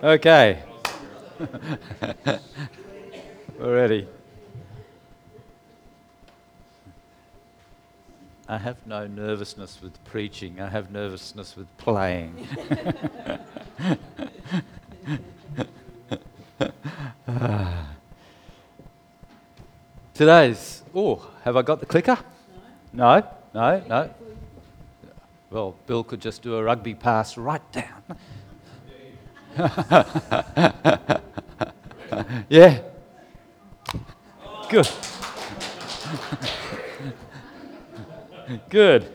Okay. We're ready. I have no nervousness with preaching. I have nervousness with playing. Today's... Oh, have I got the clicker? No? No? No? Well, Bill could just do a rugby pass right down. Yeah. Good. Good.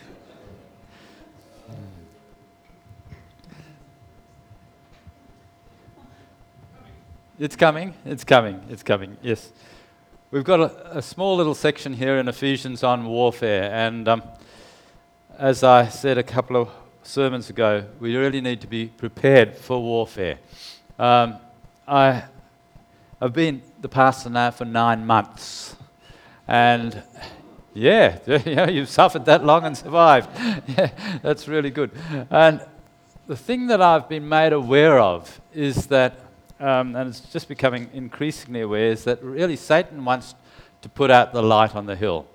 It's coming, yes. We've got a small little section here in Ephesians on warfare, and as I said a couple of sermons ago, we really need to be prepared for warfare. I've been the pastor now for 9 months, and yeah, you've suffered that long and survived. Yeah, that's really good. And the thing that I've been made aware of is that, and it's just becoming increasingly aware, is that really Satan wants to put out the light on the hill.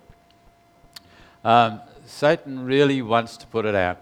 Satan really wants to put it out.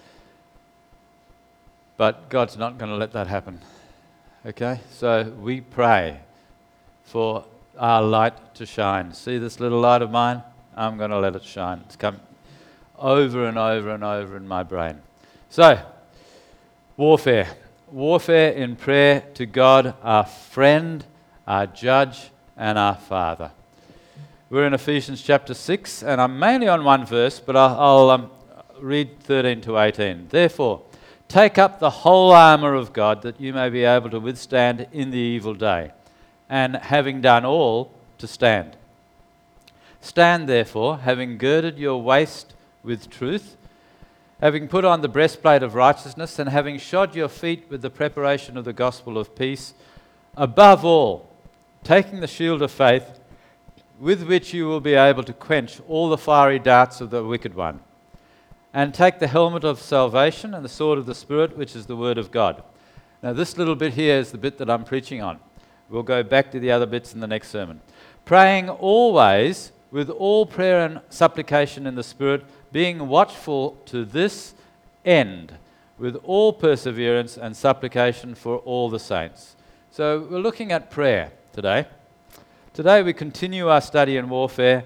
But God's not going to let that happen. Okay? So we pray for our light to shine. See this little light of mine? I'm going to let it shine. It's come over and over and over in my brain. So, warfare. Warfare in prayer to God, our friend, our judge, and our Father. We're in Ephesians chapter 6, and I'm mainly on one verse, but I'll read 13 to 18. Therefore, take up the whole armour of God, that you may be able to withstand in the evil day, and having done all, to stand. Stand therefore, having girded your waist with truth, having put on the breastplate of righteousness, and having shod your feet with the preparation of the gospel of peace, above all, taking the shield of faith, with which you will be able to quench all the fiery darts of the wicked one, and take the helmet of salvation and the sword of the Spirit, which is the word of God. Now this little bit here is the bit that I'm preaching on. We'll go back to the other bits in the next sermon. Praying always with all prayer and supplication in the Spirit, being watchful to this end, with all perseverance and supplication for all the saints. So we're looking at prayer today. Today we continue our study in warfare,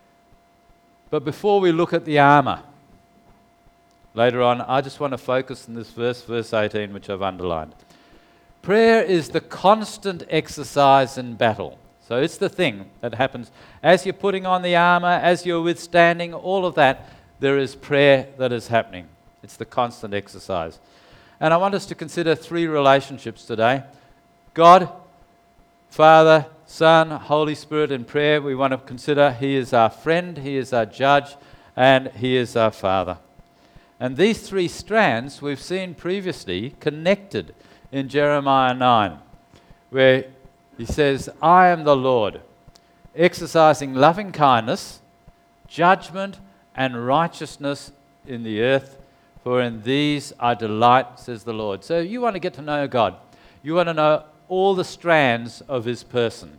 but before we look at the armour, later on, I just want to focus on this verse 18, which I've underlined. Prayer is the constant exercise in battle. So it's the thing that happens as you're putting on the armour, as you're withstanding, all of that, there is prayer that is happening. It's the constant exercise. And I want us to consider 3 relationships today. God, Father, Son, Holy Spirit in prayer. We want to consider He is our friend, He is our judge, and He is our Father. And these 3 strands we've seen previously connected in Jeremiah 9, where He says, I am the Lord, exercising loving kindness, judgment, and righteousness in the earth, for in these I delight, says the Lord. So you want to get to know God. You want to know all the strands of His person.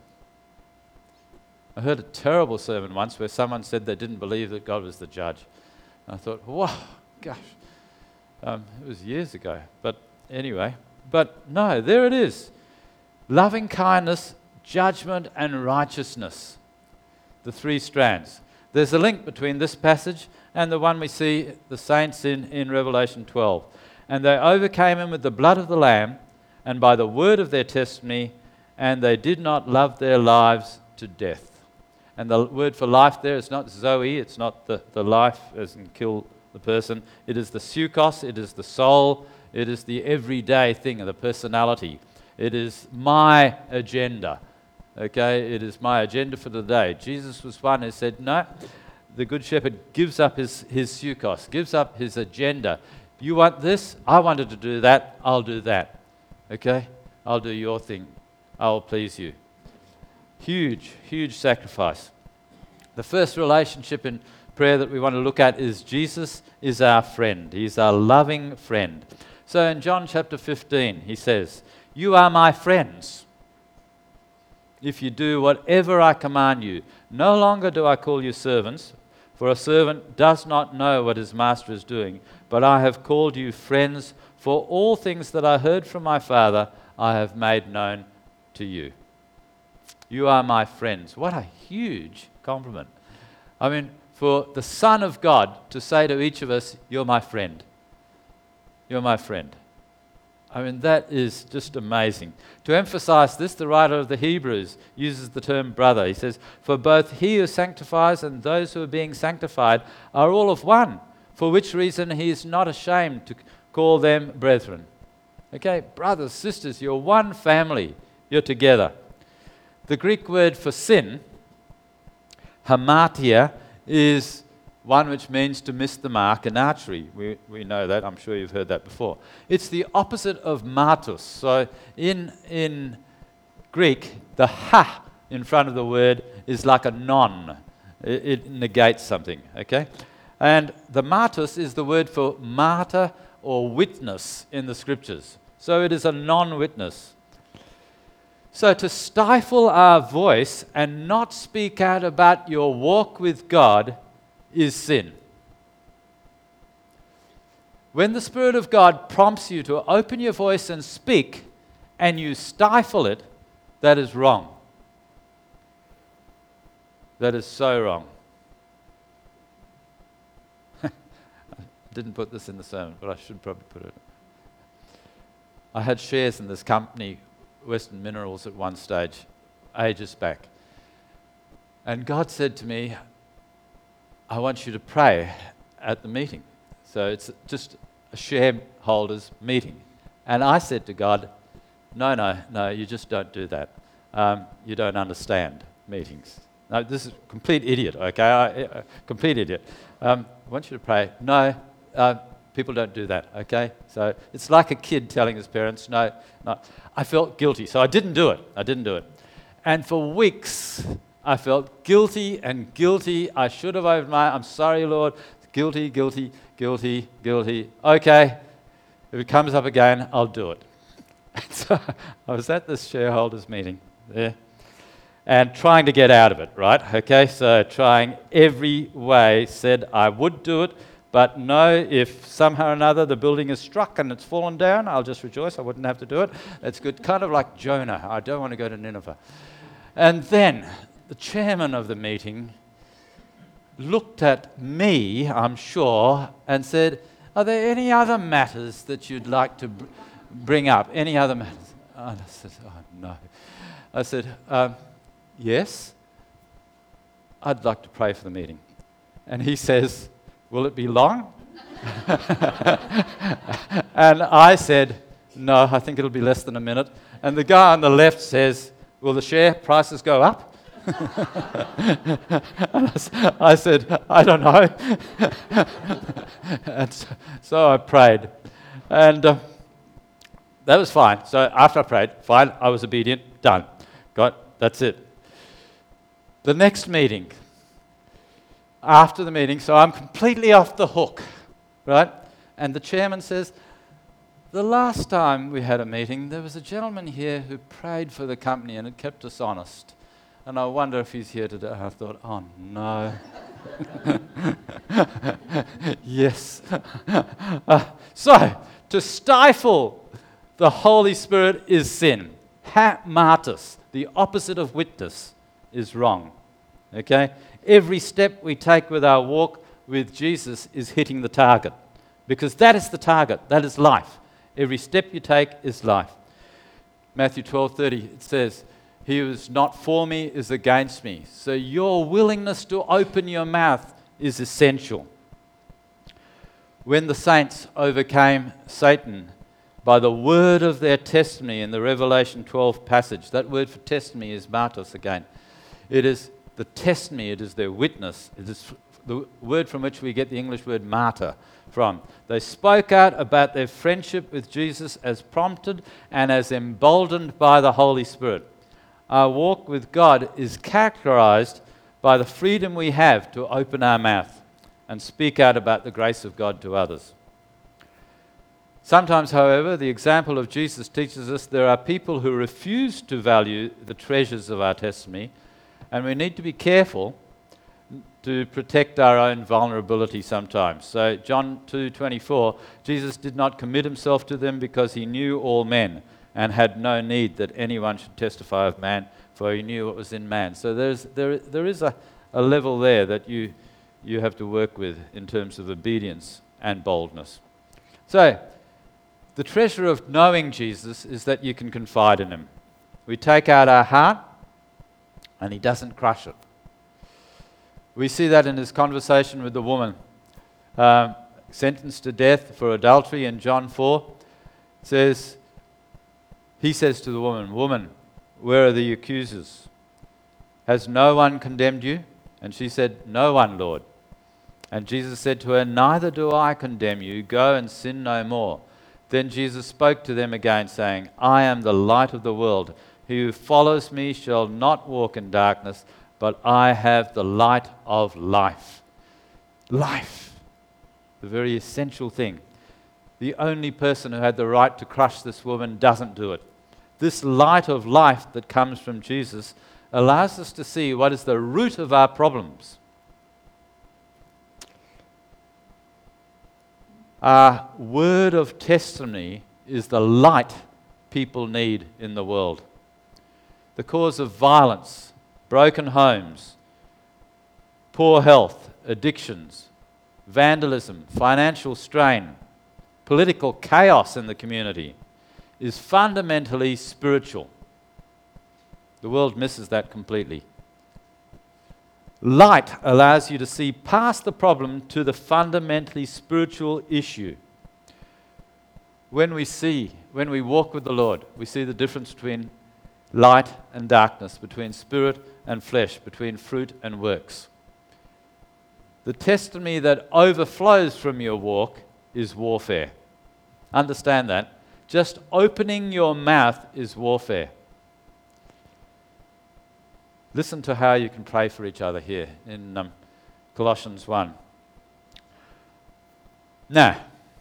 I heard a terrible sermon once where someone said they didn't believe that God was the judge. And I thought, wow, gosh. It was years ago. But anyway, but no, there it is. Loving kindness, judgment, and righteousness. The 3 strands. There's a link between this passage and the one we see the saints in Revelation 12. And they overcame Him with the blood of the Lamb and by the word of their testimony, and they did not love their lives to death. And the word for life there is not Zoe, it's not the life as in kill the person. It is the psychos, it is the soul, it is the everyday thing, the personality. It is my agenda. Okay, it is my agenda for the day. Jesus was one who said, no, the Good Shepherd gives up his psychos, gives up his agenda. You want this? I wanted to do that. I'll do that. Okay? I'll do your thing. I'll please you. Huge, huge sacrifice. The first relationship in prayer that we want to look at is Jesus is our friend. He's our loving friend. So in John chapter 15, he says, "You are my friends if you do whatever I command you. No longer do I call you servants, for a servant does not know what his master is doing, but I have called you friends, for all things that I heard from my Father I have made known to you." You are my friends. What a huge compliment. I mean, for the Son of God to say to each of us, "You're my friend. You're my friend." I mean, that is just amazing. To emphasize this, the writer of the Hebrews uses the term brother. He says, "For both he who sanctifies and those who are being sanctified are all of one, for which reason he is not ashamed to call them brethren." Okay, brothers, sisters, you're one family. You're together. The Greek word for sin, hamartia, is one which means to miss the mark in archery. We know that. I'm sure you've heard that before. It's the opposite of martus. So in Greek, the ha in front of the word is like a non. It negates something, okay? And the martus is the word for martyr or witness in the scriptures. So it is a non-witness. So to stifle our voice and not speak out about your walk with God is sin. When the Spirit of God prompts you to open your voice and speak, and you stifle it, that is wrong. That is so wrong. I didn't put this in the sermon, but I should probably put it. I had shares in this company, Western Minerals, at one stage, ages back. And God said to me, "I want you to pray at the meeting." So it's just a shareholders meeting. And I said to God, no, you just don't do that. You don't understand meetings. No, this is a complete idiot, okay? Complete idiot. I want you to pray. No, people don't do that, okay? So it's like a kid telling his parents, no. I felt guilty, so I didn't do it. And for weeks, I felt guilty. I should have opened my, "I'm sorry, Lord." Guilty. Okay, if it comes up again, I'll do it. So I was at this shareholders meeting there and trying to get out of it, right? Okay, so trying every way, said I would do it, but no, if somehow or another the building is struck and it's fallen down, I'll just rejoice. I wouldn't have to do it. It's good, kind of like Jonah. I don't want to go to Nineveh. And then the chairman of the meeting looked at me, I'm sure, and said, "Are there any other matters that you'd like to bring up? Any other matters?" And I said, "Oh, no." I said, "Yes, I'd like to pray for the meeting." And he says, "Will it be long?" And I said, "No, I think it'll be less than a minute." And the guy on the left says, "Will the share prices go up?" And I said, "I don't know." And so I prayed. And that was fine. So after I prayed, fine, I was obedient, done. God, that's it. The next meeting, after the meeting, so I'm completely off the hook, right? And the chairman says, "The last time we had a meeting, there was a gentleman here who prayed for the company and it kept us honest. And I wonder if he's here today." I thought, oh no. Yes. So, to stifle the Holy Spirit is sin. Hamartus, the opposite of witness, is wrong. Okay? Every step we take with our walk with Jesus is hitting the target. Because that is the target. That is life. Every step you take is life. Matthew 12:30, it says, "He who is not for me is against me." So your willingness to open your mouth is essential. When the saints overcame Satan by the word of their testimony in the Revelation 12 passage, that word for testimony is martos again. It is the testimony, it is their witness. It is the word from which we get the English word martyr from. They spoke out about their friendship with Jesus as prompted and as emboldened by the Holy Spirit. Our walk with God is characterized by the freedom we have to open our mouth and speak out about the grace of God to others. Sometimes, however, the example of Jesus teaches us there are people who refuse to value the treasures of our testimony, and we need to be careful to protect our own vulnerability sometimes. So John 2:24, Jesus did not commit himself to them because he knew all men and had no need that anyone should testify of man, for he knew what was in man. So there is a level there that you have to work with in terms of obedience and boldness. So the treasure of knowing Jesus is that you can confide in him. We take out our heart and he doesn't crush it. We see that in his conversation with the woman sentenced to death for adultery in John 4. He says to the woman, "Woman, where are the accusers? Has no one condemned you?" And she said, "No one, Lord." And Jesus said to her, "Neither do I condemn you. Go and sin no more." Then Jesus spoke to them again, saying, "I am the light of the world. He who follows me shall not walk in darkness, but I have the light of life." Life, the very essential thing. The only person who had the right to crush this woman doesn't do it. This light of life that comes from Jesus allows us to see what is the root of our problems. Our word of testimony is the light people need in the world. The cause of violence, broken homes, poor health, addictions, vandalism, financial strain, political chaos in the community is fundamentally spiritual. The world misses that completely. Light allows you to see past the problem to the fundamentally spiritual issue. When we walk with the Lord, we see the difference between light and darkness, between spirit and flesh, between fruit and works. The testimony that overflows from your walk is warfare. Understand that. Just opening your mouth is warfare. Listen to how you can pray for each other here in Colossians 1. Now,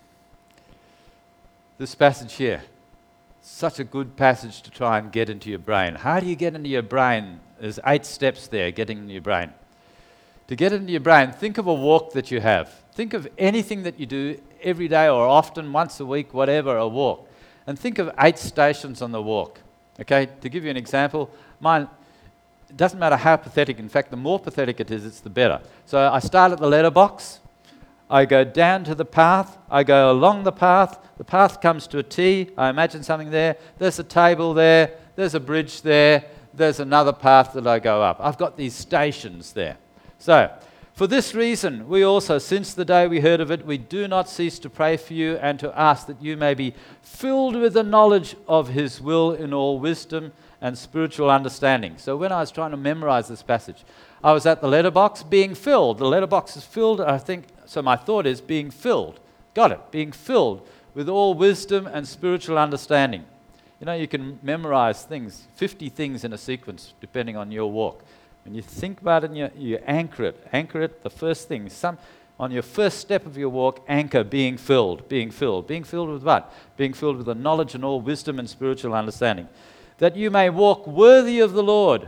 this passage here, such a good passage to try and get into your brain. How do you get into your brain? There's 8 steps there, getting into your brain. To get into your brain, think of a walk that you have. Think of anything that you do every day or often, once a week, whatever, a walk. And think of 8 stations on the walk. Okay, to give you an example, mine, it doesn't matter how pathetic. In fact, the more pathetic it is, it's the better. So I start at the letterbox. I go down to the path. I go along the path. The path comes to a T. I imagine something there. There's a table there. There's a bridge there. There's another path that I go up. I've got these stations there. So, for this reason, we also, since the day we heard of it, we do not cease to pray for you and to ask that you may be filled with the knowledge of his will in all wisdom and spiritual understanding. So when I was trying to memorize this passage, I was at the letterbox being filled. The letterbox is filled, I think, so my thought is being filled. Got it, being filled with all wisdom and spiritual understanding. You know, you can memorize things, 50 things in a sequence, depending on your walk. When you think about it and you anchor it, the first thing, on your first step of your walk, anchor being filled. Being filled with what? Being filled with the knowledge and all wisdom and spiritual understanding. That you may walk worthy of the Lord,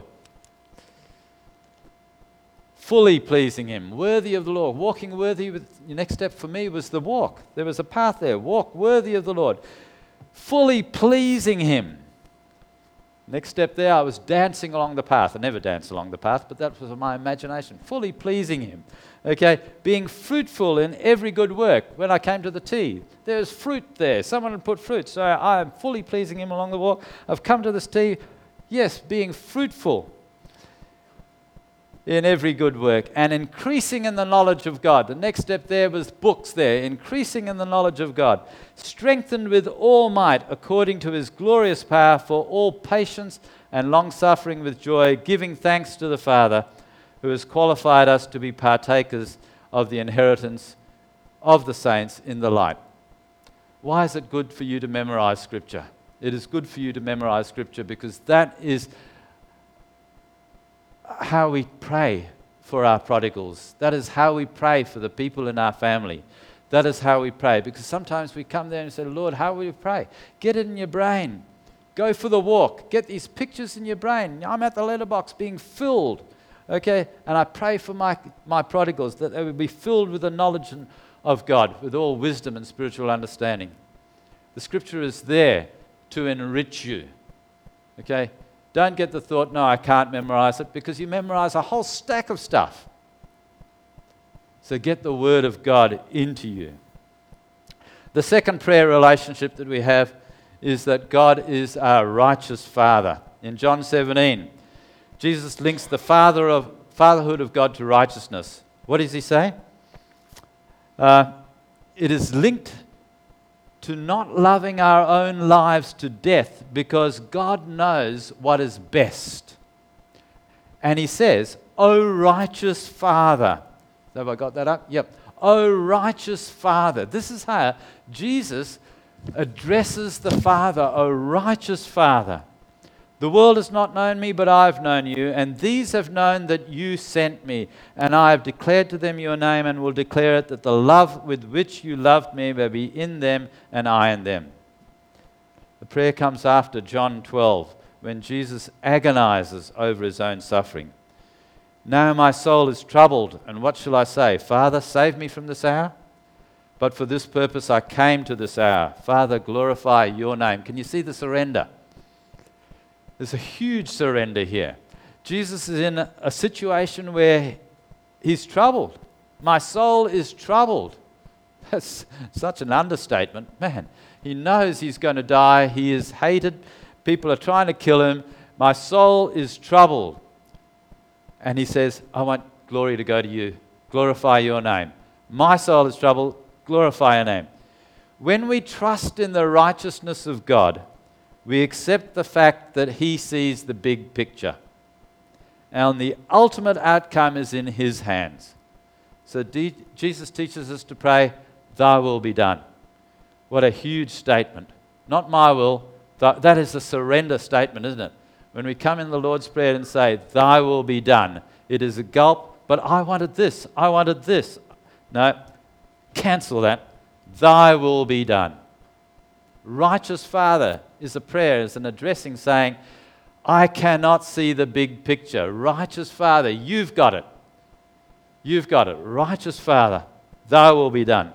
fully pleasing him, worthy of the Lord. Walking worthy, the next step for me was the walk. There was a path there. Walk worthy of the Lord, fully pleasing him. Next step there, I was dancing along the path. I never danced along the path, but that was my imagination. Fully pleasing him. Okay, being fruitful in every good work. When I came to the T, there was fruit there. Someone had put fruit. So I am fully pleasing him along the walk. I've come to this T. Yes, being fruitful in every good work and increasing in the knowledge of God. The next step there was books there. Increasing in the knowledge of God. Strengthened with all might according to his glorious power for all patience and long-suffering with joy, giving thanks to the Father who has qualified us to be partakers of the inheritance of the saints in the light. Why is it good for you to memorize Scripture? It is good for you to memorize Scripture because that is how we pray for our prodigals. That is how we pray for the people in our family. That is how we pray. Because sometimes we come there and say, Lord, how will you pray? Get it in your brain. Go for the walk. Get these pictures in your brain. I'm at the letterbox being filled. Okay? And I pray for my prodigals that they would be filled with the knowledge of God, with all wisdom and spiritual understanding. The scripture is there to enrich you. Okay? Don't get the thought, no, I can't memorize it, because you memorize a whole stack of stuff. So get the Word of God into you. The second prayer relationship that we have is that God is our righteous Father. In John 17, Jesus links the fatherhood of God to righteousness. What does he say? It is linked to not loving our own lives to death, because God knows what is best. And he says, O righteous Father. Have I got that up? Yep. O righteous Father. This is how Jesus addresses the Father, O righteous Father. The world has not known me, but I've known you, and these have known that you sent me. And I have declared to them your name, and will declare it, that the love with which you loved me may be in them, and I in them. The prayer comes after John 12, when Jesus agonizes over his own suffering. Now my soul is troubled, and what shall I say? Father, save me from this hour? But for this purpose I came to this hour. Father, glorify your name. Can you see the surrender? There's a huge surrender here. Jesus is in a situation where he's troubled. My soul is troubled. That's such an understatement. Man, he knows he's going to die. He is hated. People are trying to kill him. My soul is troubled. And he says, I want glory to go to you. Glorify your name. My soul is troubled. Glorify your name. When we trust in the righteousness of God, we accept the fact that he sees the big picture. And the ultimate outcome is in his hands. So Jesus teaches us to pray, thy will be done. What a huge statement. Not my will. That is a surrender statement, isn't it? When we come in the Lord's Prayer and say, thy will be done, it is a gulp, but I wanted this, I wanted this. No, cancel that. Thy will be done. Righteous Father is a prayer, is an addressing saying, I cannot see the big picture. Righteous Father, you've got it. You've got it. Righteous Father, thy will be done.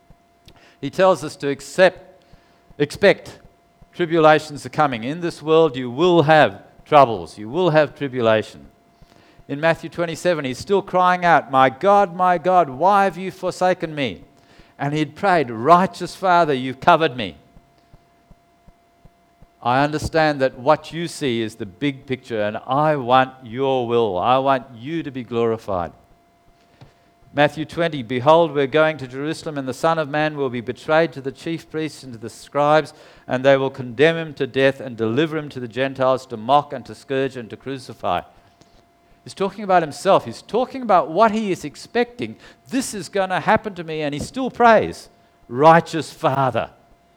He tells us to expect tribulations are coming. In this world you will have troubles. You will have tribulation. In Matthew 27, he's still crying out, my God, why have you forsaken me? And he'd prayed, righteous Father, you've covered me. I understand that what you see is the big picture, and I want your will. I want you to be glorified. Matthew 20, behold, we're going to Jerusalem, and the Son of Man will be betrayed to the chief priests and to the scribes, and they will condemn him to death and deliver him to the Gentiles to mock and to scourge and to crucify. He's talking about himself. He's talking about what he is expecting. This is going to happen to me, and he still prays, righteous Father.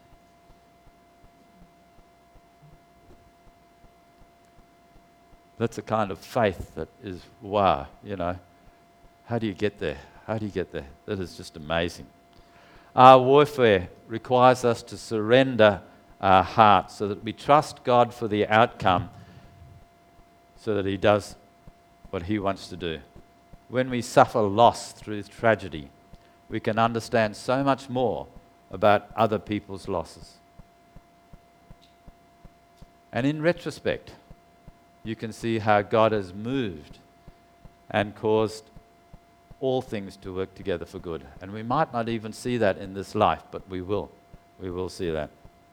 That's a kind of faith that is, wow, you know. How do you get there? How do you get there? That is just amazing. Our warfare requires us to surrender our hearts so that we trust God for the outcome, so that he does what he wants to do. When we suffer loss through tragedy, we can understand so much more about other people's losses. And in retrospect, you can see how God has moved and caused all things to work together for good. And we might not even see that in this life, but we will. We will see that.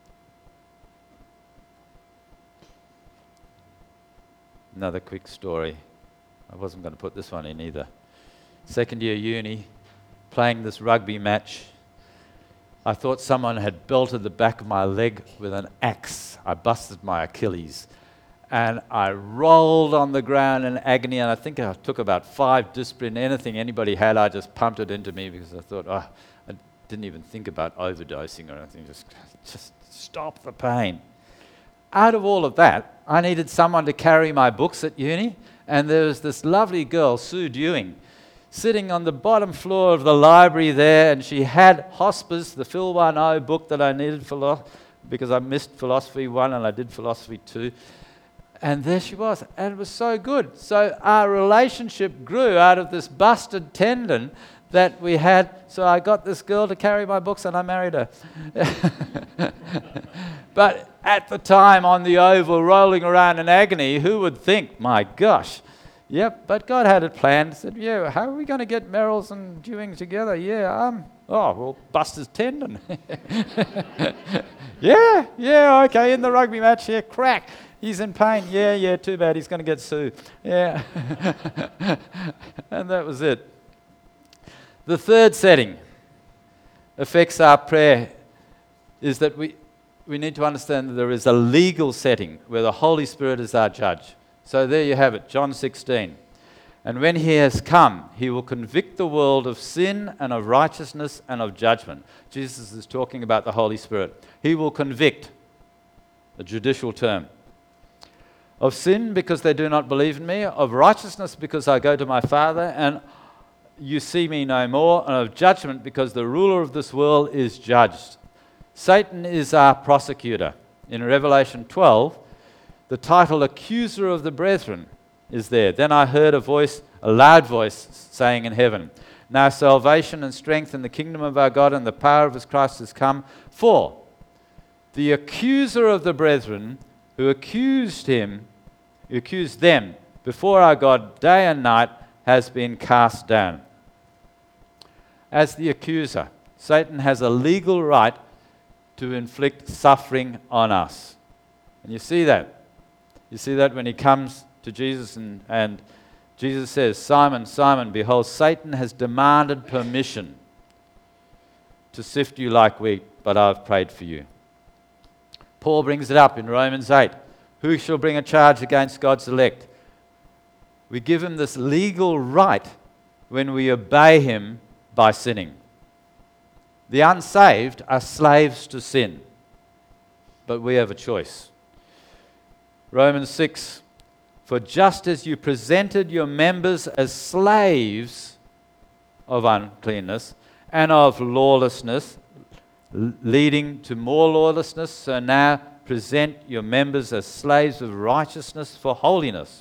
Another quick story. I wasn't going to put this one in either. Second year uni, playing this rugby match. I thought someone had belted the back of my leg with an axe. I busted my Achilles. And I rolled on the ground in agony, and I think I took about 5 Disprin. Anything anybody had, I just pumped it into me because I thought, I didn't even think about overdosing or anything. Just stop the pain. Out of all of that, I needed someone to carry my books at uni, and there was this lovely girl, Sue Dewing, sitting on the bottom floor of the library there, and she had Hospice, the Phil 1.0 book that I needed because I missed Philosophy 1 and I did Philosophy 2. And there she was, and it was so good. So our relationship grew out of this busted tendon that we had. So I got this girl to carry my books and I married her. But at the time on the oval, rolling around in agony, who would think, my gosh. Yep, but God had it planned. He said, yeah, how are we going to get Merrill's and Dewing together? Yeah, we'll bust his tendon. yeah, okay, in the rugby match, yeah, crack. He's in pain. Yeah, too bad. He's going to get sued. Yeah. And that was it. The third setting affects our prayer is that we need to understand that there is a legal setting where the Holy Spirit is our judge. So there you have it, John 16. And when he has come, he will convict the world of sin and of righteousness and of judgment. Jesus is talking about the Holy Spirit. He will convict, a judicial term. Of sin, because they do not believe in me. Of righteousness, because I go to my Father, and you see me no more. And of judgment, because the ruler of this world is judged. Satan is our prosecutor. In Revelation 12, the title accuser of the brethren is there. Then I heard a loud voice saying in heaven, now salvation and strength in the kingdom of our God and the power of his Christ has come. For the accuser of the brethren who accused them before our God day and night has been cast down. As the accuser, Satan has a legal right to inflict suffering on us. And you see that. You see that when he comes to Jesus and Jesus says, Simon, Simon, behold, Satan has demanded permission to sift you like wheat, but I've prayed for you. Paul brings it up in Romans 8. Who shall bring a charge against God's elect? We give him this legal right when we obey him by sinning. The unsaved are slaves to sin, but we have a choice. Romans 6, for just as you presented your members as slaves of uncleanness and of lawlessness, leading to more lawlessness, so now present your members as slaves of righteousness for holiness.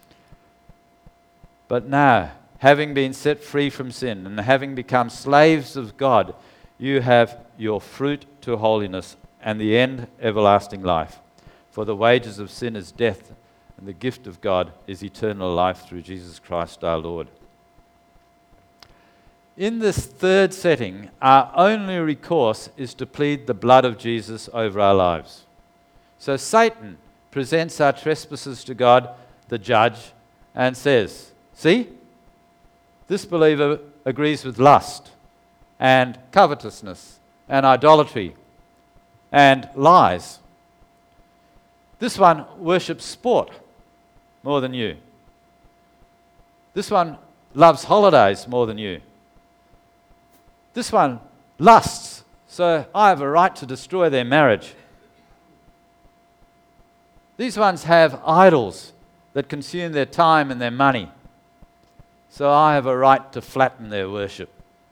But now, having been set free from sin and having become slaves of God, you have your fruit to holiness and the end everlasting life. For the wages of sin is death, and the gift of God is eternal life through Jesus Christ our Lord. In this third setting, our only recourse is to plead the blood of Jesus over our lives. So Satan presents our trespasses to God, the judge, and says, see, this believer agrees with lust and covetousness and idolatry and lies. This one worships sport more than you. This one loves holidays more than you. This one lusts, so I have a right to destroy their marriage. These ones have idols that consume their time and their money, so I have a right to flatten their worship.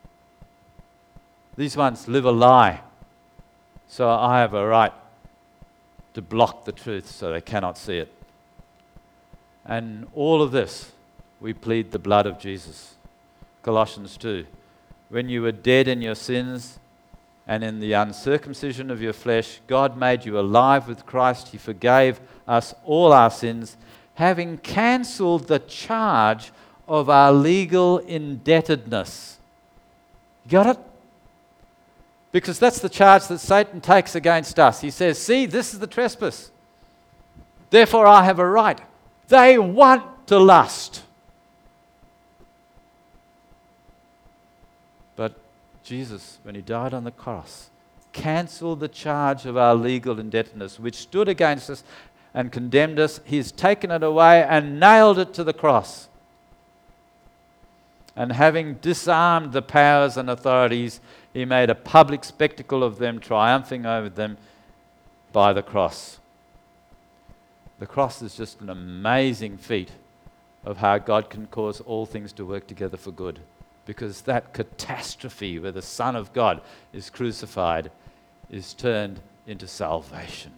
These ones live a lie, so I have a right to block the truth so they cannot see it. And all of this, we plead the blood of Jesus. Colossians 2. When you were dead in your sins and in the uncircumcision of your flesh, God made you alive with Christ. He forgave us all our sins, having cancelled the charge of our legal indebtedness. You got it? Because that's the charge that Satan takes against us. He says, see, this is the trespass. Therefore I have a right. They want to lust. But Jesus, when he died on the cross, cancelled the charge of our legal indebtedness, which stood against us and condemned us. He's taken it away and nailed it to the cross. And having disarmed the powers and authorities, he made a public spectacle of them, triumphing over them by the cross. The cross is just an amazing feat of how God can cause all things to work together for good. Because that catastrophe where the Son of God is crucified is turned into salvation.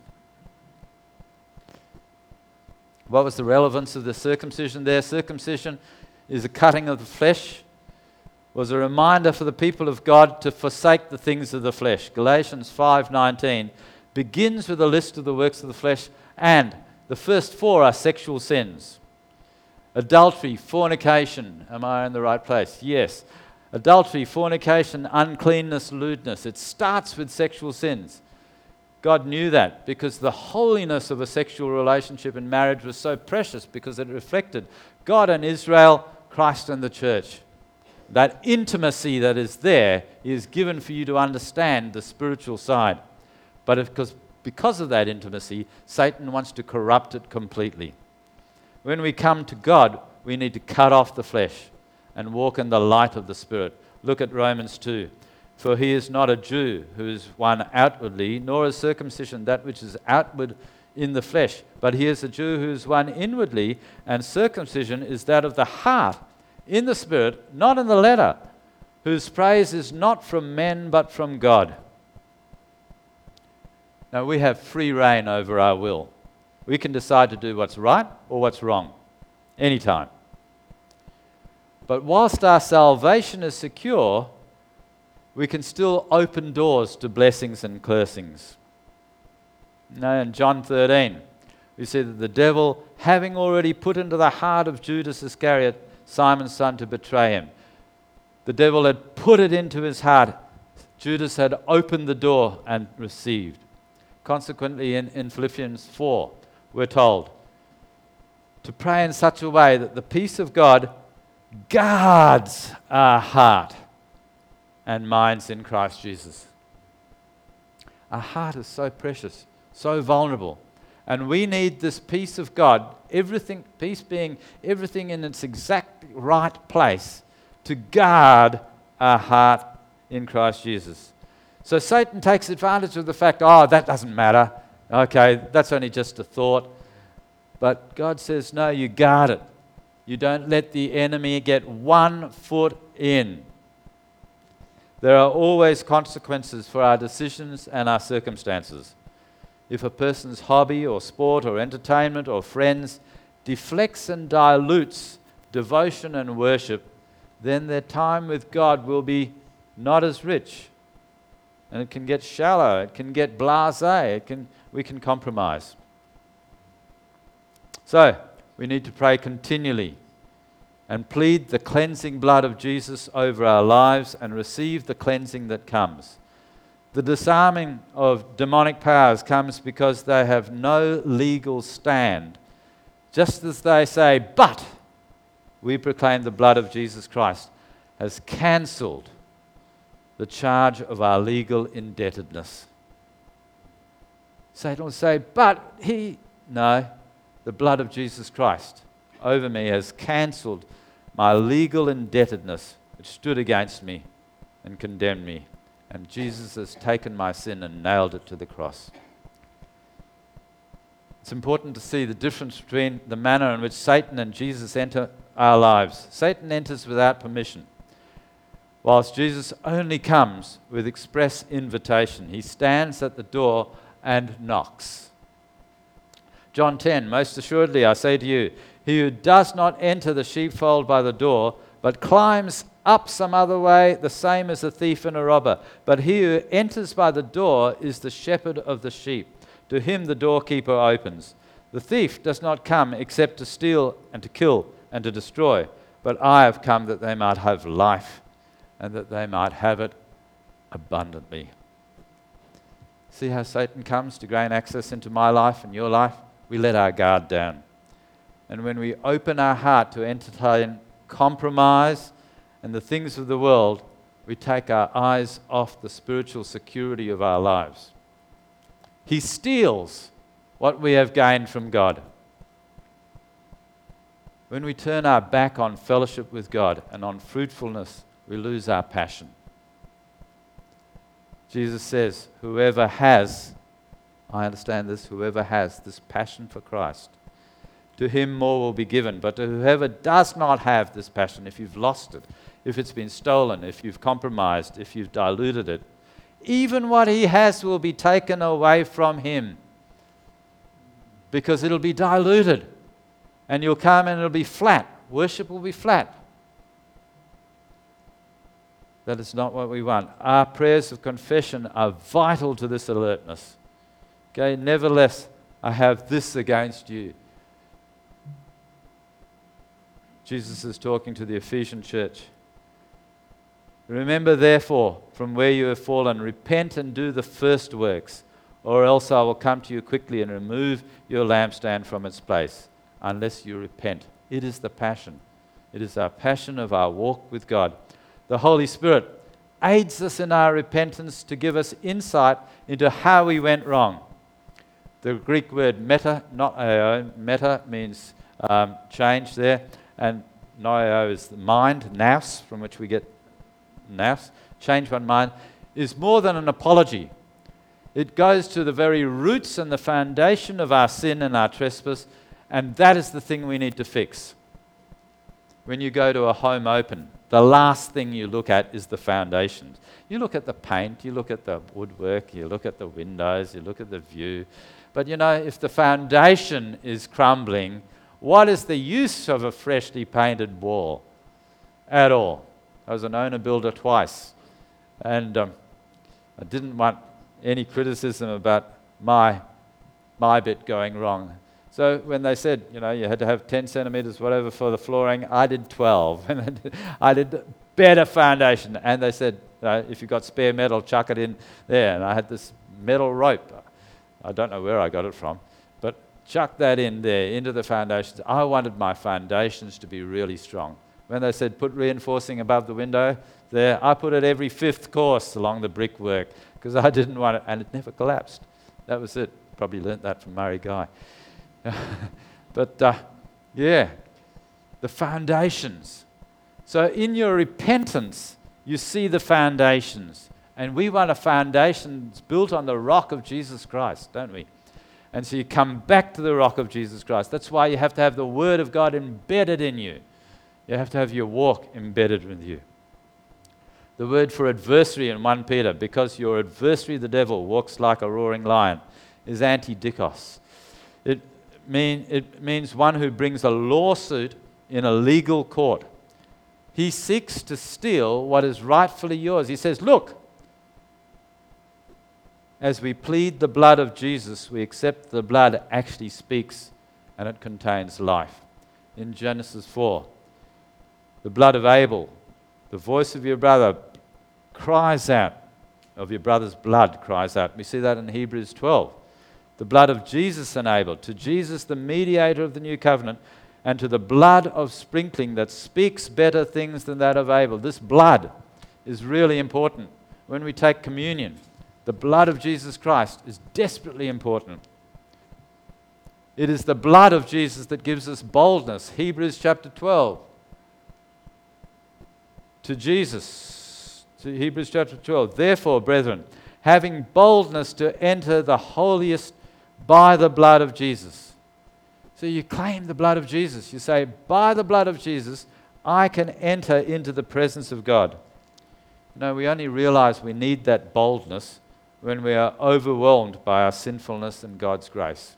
What was the relevance of the circumcision there? Circumcision is a cutting of the flesh, was a reminder for the people of God to forsake the things of the flesh. Galatians 5:19 begins with a list of the works of the flesh, and the first four are sexual sins. Adultery, fornication. Am I in the right place? Yes. Adultery, fornication, uncleanness, lewdness. It starts with sexual sins. God knew that because the holiness of a sexual relationship in marriage was so precious because it reflected God and Israel, Christ and the church. That intimacy that is there is given for you to understand the spiritual side. But because of that intimacy, Satan wants to corrupt it completely. When we come to God, we need to cut off the flesh and walk in the light of the Spirit. Look at Romans 2. For he is not a Jew who is one outwardly, nor is circumcision that which is outward in the flesh, but he is a Jew who is one inwardly, and circumcision is that of the heart, in the Spirit, not in the letter, whose praise is not from men but from God. Now we have free rein over our will. We can decide to do what's right or what's wrong, anytime. But whilst our salvation is secure, we can still open doors to blessings and cursings. Now in John 13, we see that the devil, having already put into the heart of Judas Iscariot, Simon's son, to betray him, the devil had put it into his heart. Judas had opened the door and received. Consequently, in Philippians 4, we're told to pray in such a way that the peace of God guards our heart and minds in Christ Jesus. Our heart is so precious, so vulnerable, and we need this peace of God, everything, peace being everything in its exact right place, to guard our heart in Christ Jesus. So Satan takes advantage of the fact, that doesn't matter. Okay, that's only just a thought. But God says, no, you guard it. You don't let the enemy get 1 foot in. There are always consequences for our decisions and our circumstances. If a person's hobby or sport or entertainment or friends deflects and dilutes devotion and worship, then their time with God will be not as rich. And it can get shallow, it can get blasé, we can compromise. So, we need to pray continually and plead the cleansing blood of Jesus over our lives and receive the cleansing that comes. The disarming of demonic powers comes because they have no legal stand. Just as they say, but we proclaim the blood of Jesus Christ has cancelled the charge of our legal indebtedness. Satan will say, but no, the blood of Jesus Christ over me has cancelled my legal indebtedness which stood against me and condemned me. And Jesus has taken my sin and nailed it to the cross. It's important to see the difference between the manner in which Satan and Jesus enter our lives. Satan enters without permission, whilst Jesus only comes with express invitation. He stands at the door and knocks. John 10, most assuredly I say to you, he who does not enter the sheepfold by the door, but climbs up some other way, the same as a thief and a robber. But he who enters by the door is the shepherd of the sheep. To him the doorkeeper opens. The thief does not come except to steal and to kill and to destroy. But I have come that they might have life, and that they might have it abundantly. See how Satan comes to gain access into my life and your life? We let our guard down. And when we open our heart to entertain compromise and the things of the world, we take our eyes off the spiritual security of our lives. He steals what we have gained from God. When we turn our back on fellowship with God and on fruitfulness, we lose our passion. Jesus says, whoever has, I understand this, whoever has this passion for Christ to him more will be given. But to whoever does not have this passion, if you've lost it, if it's been stolen, if you've compromised, if you've diluted it, even what he has will be taken away from him, because it'll be diluted. And you'll come and it'll be flat. Worship will be flat. That is not what we want. Our prayers of confession are vital to this alertness. Okay, nevertheless, I have this against you. Jesus is talking to the Ephesian church. Remember, therefore, from where you have fallen, repent and do the first works, or else I will come to you quickly and remove your lampstand from its place, unless you repent. It is the passion. It is our passion of our walk with God. The Holy Spirit aids us in our repentance to give us insight into how we went wrong. The Greek word meta, not ao, meta means change there, and noeo is the mind, nous, from which we get nous, change one mind, is more than an apology. It goes to the very roots and the foundation of our sin and our trespass, and that is the thing we need to fix. When you go to a home open, the last thing you look at is the foundations. You look at the paint, you look at the woodwork, you look at the windows, you look at the view. But you know, if the foundation is crumbling, what is the use of a freshly painted wall at all? I was an owner builder twice, and I didn't want any criticism about my bit going wrong. So when they said, you know, you had to have 10 centimeters, whatever, for the flooring, I did 12. And I did better foundation. And they said, if you've got spare metal, chuck it in there. And I had this metal rope. I don't know where I got it from, but chuck that in there, into the foundations. I wanted my foundations to be really strong. When they said put reinforcing above the window there, I put it every 5th course along the brickwork, because I didn't want it, and it never collapsed. That was it. Probably learnt that from Murray Guy. But the foundations. So in your repentance, you see the foundations. And we want a foundation that's built on the rock of Jesus Christ, don't we? And so you come back to the rock of Jesus Christ. That's why you have to have the Word of God embedded in you. You have to have your walk embedded with you. The word for adversary in 1 Peter, because your adversary, the devil, walks like a roaring lion, is antidikos. It means one who brings a lawsuit in a legal court. He seeks to steal what is rightfully yours. He says, look, as we plead the blood of Jesus, we accept the blood actually speaks and it contains life. In Genesis 4, the blood of Abel, the voice of your brother cries out, of your brother's blood cries out. We see that in Hebrews 12. The blood of Jesus and Abel, to Jesus the mediator of the new covenant, and to the blood of sprinkling that speaks better things than that of Abel. This blood is really important. When we take communion, the blood of Jesus Christ is desperately important. It is the blood of Jesus that gives us boldness. Hebrews chapter 12. To Jesus, to Hebrews chapter 12. Therefore, brethren, having boldness to enter the holiest by the blood of Jesus. So you claim the blood of Jesus. You say, by the blood of Jesus, I can enter into the presence of God. No, we only realize we need that boldness when we are overwhelmed by our sinfulness and God's grace.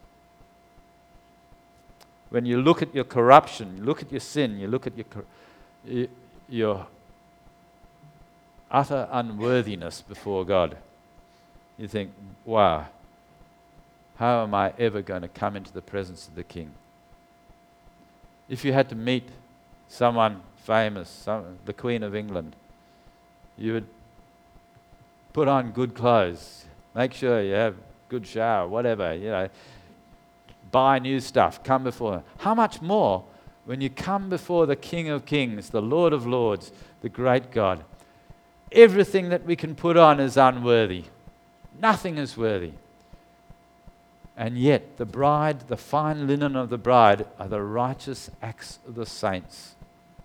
When you look at your corruption, you look at your sin, you look at your utter unworthiness before God, you think, wow, how am I ever going to come into the presence of the King? If you had to meet someone famous, the Queen of England, you would put on good clothes, make sure you have good shower, whatever, buy new stuff, come before her. How much more when you come before the King of Kings, the Lord of Lords, the great God? Everything that we can put on is unworthy. Nothing is worthy. And yet the bride, the fine linen of the bride, are the righteous acts of the saints.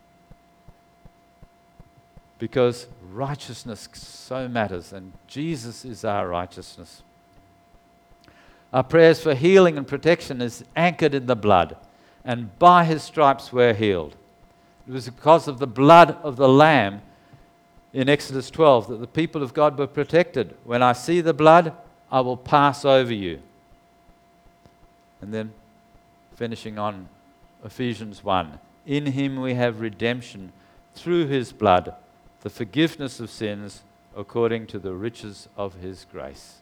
Because righteousness so matters, and Jesus is our righteousness. Our prayers for healing and protection is anchored in the blood. and by his stripes we're healed. It was because of the blood of the Lamb in Exodus 12 that the people of God were protected. When I see the blood, I will pass over you. And then finishing on Ephesians 1. In him we have redemption through his blood, the forgiveness of sins according to the riches of his grace.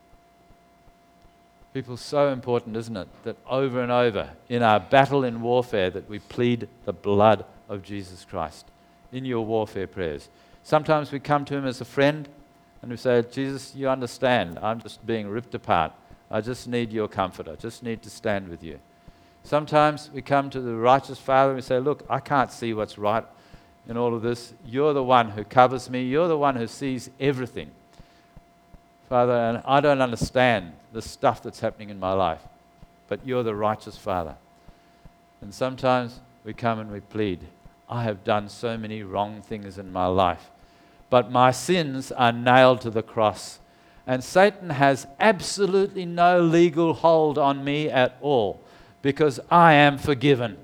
People, so important, isn't it, that over and over in our battle in warfare that we plead the blood of Jesus Christ in your warfare prayers. Sometimes we come to him as a friend and we say, Jesus, you understand, I'm just being ripped apart. I just need your comfort. I just need to stand with you. Sometimes we come to the righteous Father and we say, look, I can't see what's right in all of this. You're the one who covers me. You're the one who sees everything. Father, and I don't understand the stuff that's happening in my life, but you're the righteous Father. And sometimes we come and we plead, I have done so many wrong things in my life, but my sins are nailed to the cross. And Satan has absolutely no legal hold on me at all, because I am forgiven.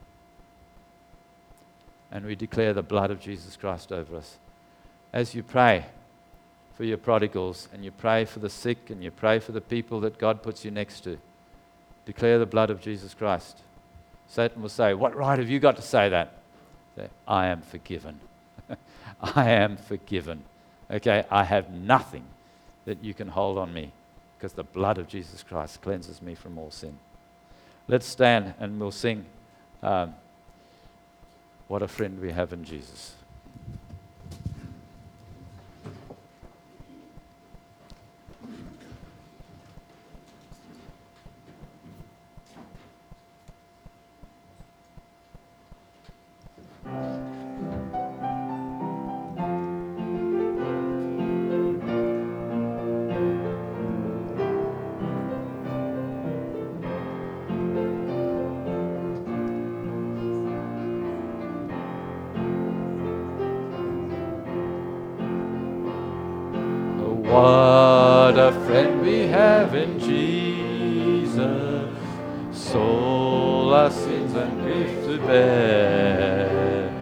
And we declare the blood of Jesus Christ over us. As you pray for your prodigals, and you pray for the sick, and you pray for the people that God puts you next to, declare the blood of Jesus Christ. Satan will say, what right have you got to say that? Say, I am forgiven. I am forgiven. Okay, I have nothing that you can hold on me, because the blood of Jesus Christ cleanses me from all sin. Let's stand and we'll sing What a Friend We Have in Jesus. What a friend we have in Jesus, soul our sins and grief to bear.